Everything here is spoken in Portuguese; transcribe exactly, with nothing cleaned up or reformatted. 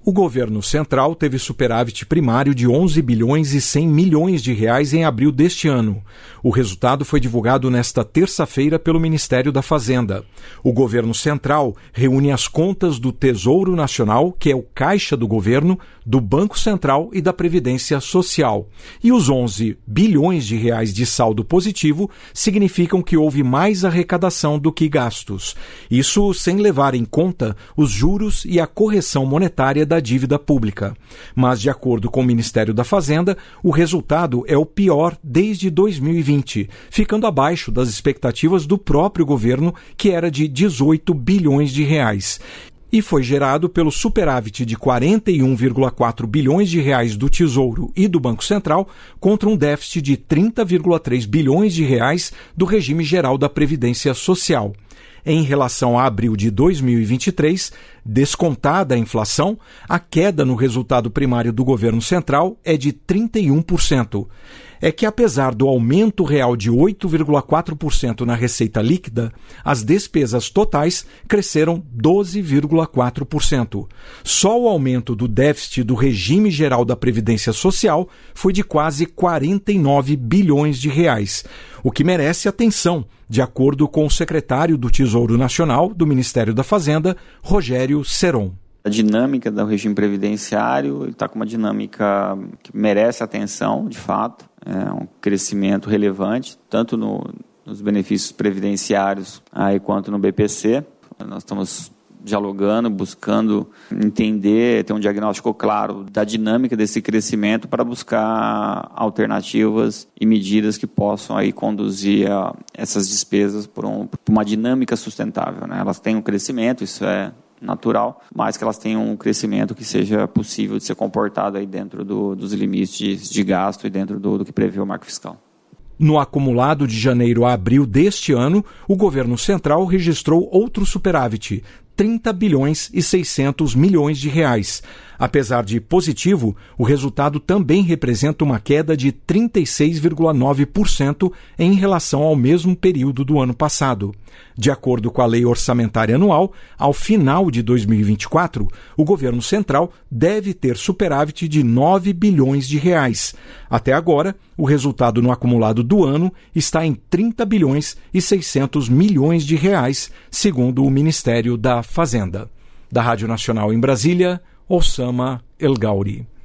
O governo central teve superávit primário de onze bilhões e cem milhões de reais em abril deste ano. O resultado foi divulgado nesta terça-feira pelo Ministério da Fazenda. O governo central reúne as contas do Tesouro Nacional, que é o caixa do governo, do Banco Central e da Previdência Social. E os onze bilhões de reais de saldo positivo significam que houve mais arrecadação do que gastos. Isso sem levar em conta os juros e a correção monetária da da dívida pública. Mas, de acordo com o Ministério da Fazenda, o resultado é o pior desde dois mil e vinte, ficando abaixo das expectativas do próprio governo, que era de dezoito bilhões de reais. E foi gerado pelo superávit de quarenta e um vírgula quatro bilhões de reais do Tesouro e do Banco Central contra um déficit de trinta vírgula três bilhões de reais do regime geral da Previdência Social. Em relação a abril de dois mil e vinte e três, descontada a inflação, a queda no resultado primário do governo central é de trinta e um por cento. É que, apesar do aumento real de oito vírgula quatro por cento na receita líquida, as despesas totais cresceram doze vírgula quatro por cento. Só o aumento do déficit do regime geral da Previdência Social foi de quase quarenta e nove bilhões de reais, o que merece atenção, de acordo com o secretário do Tesouro Nacional do Ministério da Fazenda, Rogério Seron. A dinâmica do regime previdenciário está com uma dinâmica que merece atenção, de fato. É um crescimento relevante, tanto no, nos benefícios previdenciários aí, quanto no B P C. Nós estamos dialogando, buscando entender, ter um diagnóstico claro da dinâmica desse crescimento para buscar alternativas e medidas que possam aí conduzir a essas despesas por, um, por uma dinâmica sustentável, né? Elas têm um crescimento, isso é natural, mas que elas tenham um crescimento que seja possível de ser comportado aí dentro do, dos limites de gasto e dentro do, do que prevê o marco fiscal. No acumulado de janeiro a abril deste ano, o governo central registrou outro superávit, trinta bilhões e seiscentos milhões de reais. Apesar de positivo, o resultado também representa uma queda de trinta e seis vírgula nove por cento em relação ao mesmo período do ano passado. De acordo com a Lei Orçamentária Anual, ao final de dois mil e vinte e quatro, o governo central deve ter superávit de nove bilhões de reais. Até agora, o resultado no acumulado do ano está em trinta bilhões e seiscentos milhões de reais, segundo o Ministério da Fazenda. Da Rádio Nacional em Brasília, Osama El Gauri.